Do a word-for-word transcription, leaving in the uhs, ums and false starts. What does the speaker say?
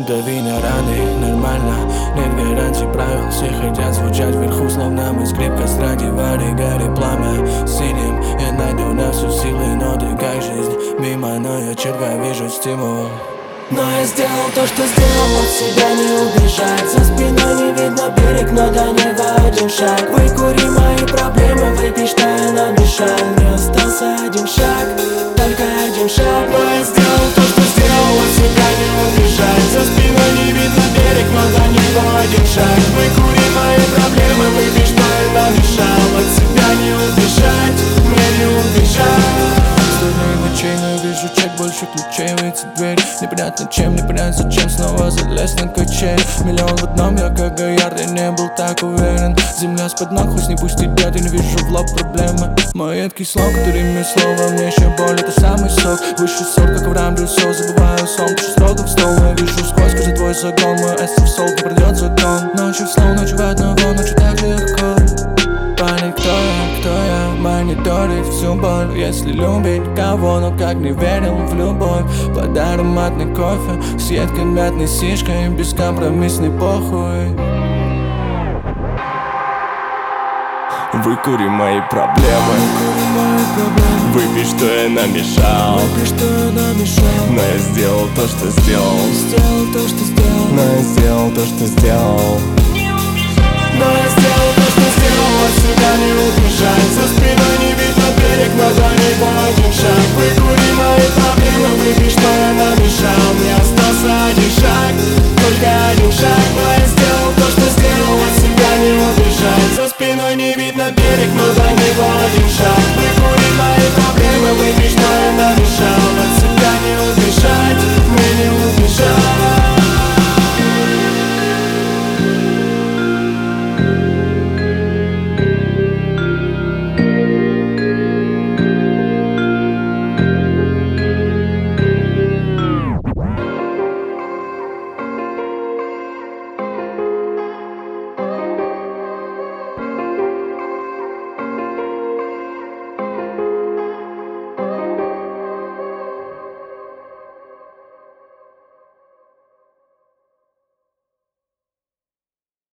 Дави на раны, нормально. Нет гарантий правил, все хотят звучать вверху, словно мы скрипка с Страдивари. Гори пламя синим, я найду на всю силы, но ты как жизнь мимо, но я четко вижу стимул. Но я сделал то, что сделал, от себя не убежать. За спиной не видно берег, но до неба один шаг. Выкури мои проблемы, выпей, что я намешал. Мне остался один шаг, только один шаг. Но я сделал то, что сделал, от себя не убежать. За спиной не видно берег, но до неба один шаг. Выкури мои проблемы, выпей, что я намешал. От себя не убежать, мне не убежать. Ночей, но я вижу чек, больше ключей в эти двери. Непонятно чем, непонятно зачем снова залез на качель. Миллион в одном, я как Гоярд, я не был так уверен. Земля с-под ног, хоть не пустить дядь, я не вижу в лоб проблемы. Мой едкий слог, который мне слово, мне еще боль, это самый сок. Высший сорт, как Авраам Брюссо, забываю сон, пишу строго в стол. Я вижу сквозь, каждый твой загон, мой эстер сол, не пройдет закон. Ночью в слоу, ночью в одного, ночью так легко понять, кто я, кто я, мониторить всю боль. Если любить кого, но как не верил в любовь. Под ароматный кофе, с едкой мятной сишкой, бескомпромиссный похуй. Выкури мои проблемы, выпей, что я намешал. Но я сделал то, что сделал. Сделал то, что сделал. Но я сделал то, что сделал.